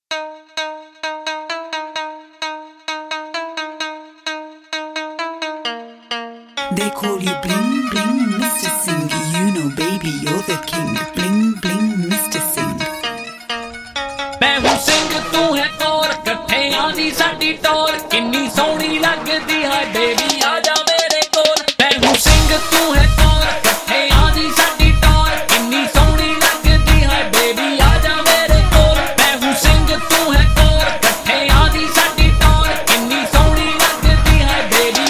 They call you bling bling Mr. Singh. You know baby you're the king. Bling bling Mr. Singh. मैं हूँ सिंह तू है कौर, कट्ठे आनी साडी टोर, किन्नी सोहनी लगदी है बेबी आजा मेरे कोल। मैं हूँ सिंह तू है कौर, कट्ठे आनी साडी टोर, किन्नी सोहनी लगदी है बेबी आजा मेरे कोल। मैं हूँ सिंह तू है कौर, कट्ठे आनी साडी टोर, किन्नी सोहनी लगदी है बेबी।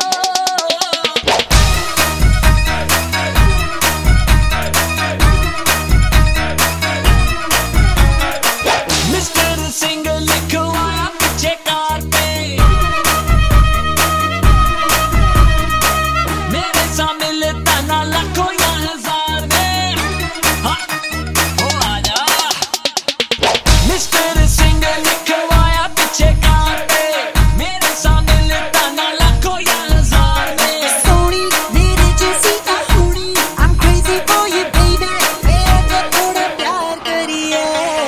मिस्टर सिंह लिखवाया पीछे कार पे, मेरे साथ मिलता ना लाखों या हजार में। हाँ, ओ आजा। मिस्टर सिंह लिखवाया पीछे कार पे, मेरे साथ मिलता ना लाखों या हजार में। सोनी मेरे जैसी होनी, I'm crazy for you baby, मेरा थोड़ा प्यार करिए।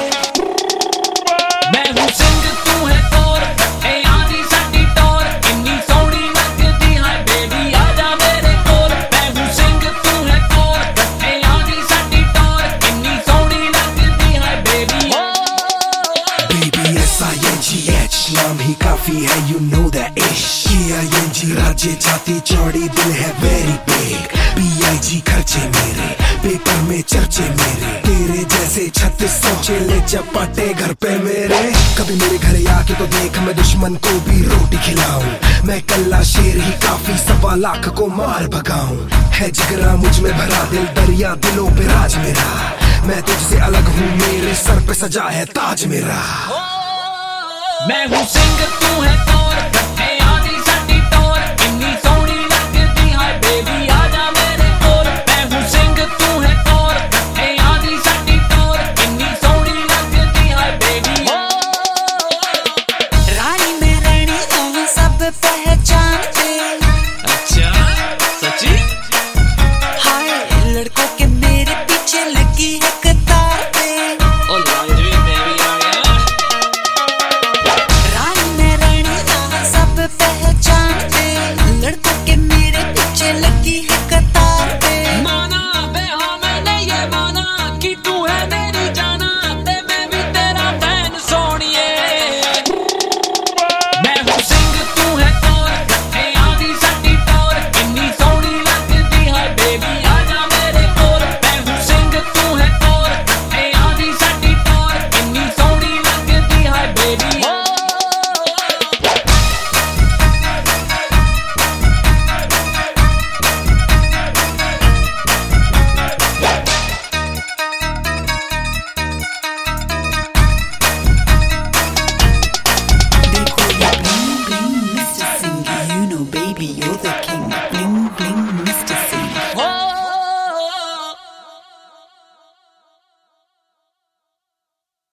मैं हूँ सिंह तू है कौर, कट्ठे आनी साडी टोर, किन्नी सोहनी लगदी है बेबी आजा मेरे कोल। मैं हूँ सिंह तू है कौर, कट्ठे आनी साडी टोर, किन्नी सोहनी लगदी है बेबी। Baby S-I-N-G-H नाम ही काफी है, you know that ish। K-I-N-G राज्य जाति चौड़ी दिल है very big। B-I-G खर्चे मेरे, पेपर में चर्चे मेरे, तेरे जैसे 3600 चेले चपाटे घर पे मेरे। कभी मेरे घर आके तो देख, मैं दुश्मन को भी रोटी खिलाऊं। मैं कल्ला शेर ही काफी, 1.25 लाख को मार भगाऊं। है जिगरा मुझ में भरा, दिल दरिया दिलों पे राज मेरा। मैं तुझसे अलग हूँ, मेरे सर पे सजा है ताज मेरा। मैं हूँ सिंह तू है कौर, कट्ठे आनी साडी टोर, किन्नी सोहनी लगदी है बेबी आजा मेरे कोल। मैं हूँ सिंह तू है कौर, कट्ठे आनी साडी टोर, किन्नी सोहनी लगदी है बेबी। रानी में रानी हूँ, सब पहचानते। अच्छा सच्ची? हाय लड़कों के मेरे पीछे लगी है कतार पे। ओ लॉन्जरी बेबी आ गया। रानी में रानी हूँ, सब पहचानते। लड़कों के मेरे पीछे लगी है कतार पे। माना बे हाँ मैंने ये माना कि तू है मेरी जाना, ते मैं भी तेरा फैन सोनिए। मैं हूँ सिंह तू है कौर, कट्ठे आनी साडी टोर, किन्नी सोहनी लगदी है बेबी आजा मेरे कोल। मैं हूँ सिंह तू है कौर, कट्ठे आनी साडी टोर, किन्नी सोहनी लगदी है baby. They call you bling bling Mr. Singh. You know baby you're the king. Bling bling